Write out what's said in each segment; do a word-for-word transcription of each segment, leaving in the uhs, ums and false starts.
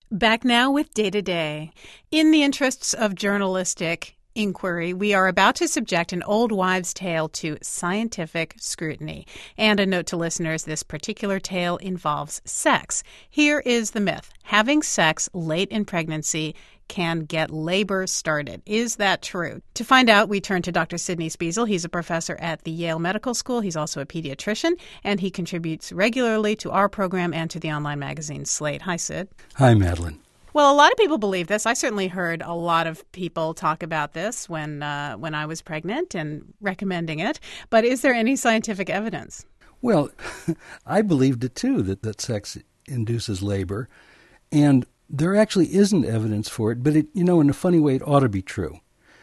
Back now with Day to Day. In the interests of journalistic inquiry, we are about to subject an old wives' tale to scientific scrutiny. And a note to listeners, this particular tale involves sex. Here is the myth. Having sex late in pregnancy can get labor started. Is that true? To find out, we turn to Doctor Sidney Spiesel. He's a professor at the Yale Medical School. He's also a pediatrician, and he contributes regularly to our program and to the online magazine Slate. Hi, Sid. Hi, Madeline. Well, a lot of people believe this. I certainly heard a lot of people talk about this when uh, when I was pregnant and recommending it. But is there any scientific evidence? Well, I believed it too, that, that sex induces labor. And there actually isn't evidence for it, but it, you know, in a funny way, it ought to be true.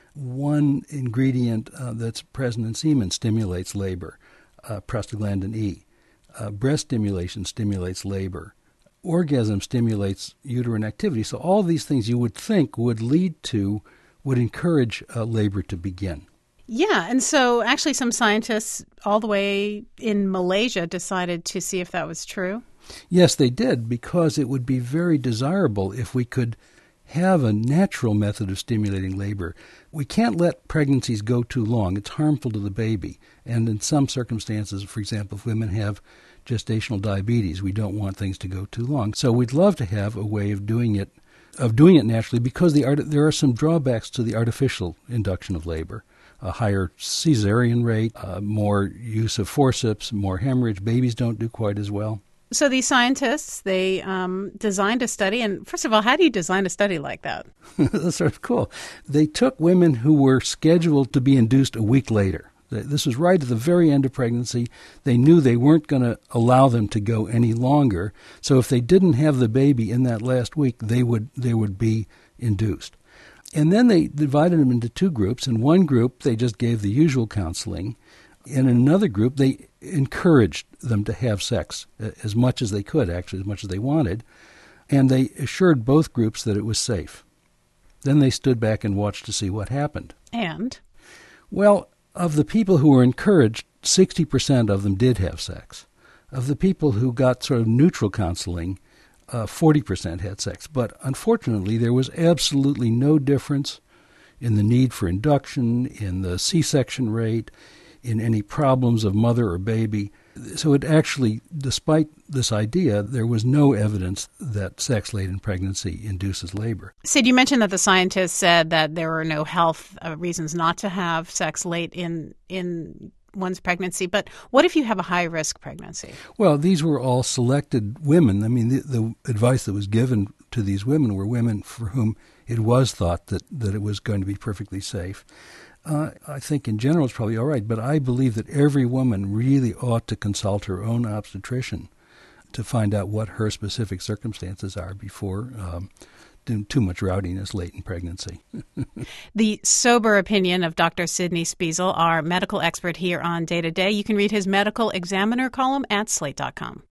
One ingredient uh, that's present in semen stimulates labor, uh, prostaglandin E. Uh, breast stimulation stimulates labor. Orgasm stimulates uterine activity. So all these things you would think would lead to, would encourage uh, labor to begin. Yeah, and so actually some scientists all the way in Malaysia decided to see if that was true. Yes, they did, because it would be very desirable if we could have a natural method of stimulating labor. We can't let pregnancies go too long. It's harmful to the baby. And in some circumstances, for example, if women have gestational diabetes, we don't want things to go too long. So we'd love to have a way of doing it, of doing it naturally, because the art, there are some drawbacks to the artificial induction of labor. A higher cesarean rate, uh, more use of forceps, more hemorrhage. Babies don't do quite as well. So these scientists, they um, designed a study. And first of all, how do you design a study like that? That's sort of cool. They took women who were scheduled to be induced a week later. This was right at the very end of pregnancy. They knew they weren't going to allow them to go any longer. So if they didn't have the baby in that last week, they would they would be induced. And then they divided them into two groups. In one group, they just gave the usual counseling. In another group, they encouraged them to have sex as much as they could, actually, as much as they wanted. And they assured both groups that it was safe. Then they stood back and watched to see what happened. And? Well, of the people who were encouraged, sixty percent of them did have sex. Of the people who got sort of neutral counseling, uh, forty percent had sex. But unfortunately, there was absolutely no difference in the need for induction, in the C-section rate, in any problems of mother or baby. So it actually, despite this idea, there was no evidence that sex late in pregnancy induces labor. Sid, you mentioned that the scientists said that there were no health uh, reasons not to have sex late in in one's pregnancy. But what if you have a high-risk pregnancy? Well, these were all selected women. I mean, the, the advice that was given to these women were women for whom it was thought that, that it was going to be perfectly safe. Uh, I think in general it's probably all right, but I believe that every woman really ought to consult her own obstetrician to find out what her specific circumstances are before um, doing too much rowdiness late in pregnancy. The sober opinion of Doctor Sidney Spiesel, our medical expert here on Day to Day. You can read his Medical Examiner column at slate dot com.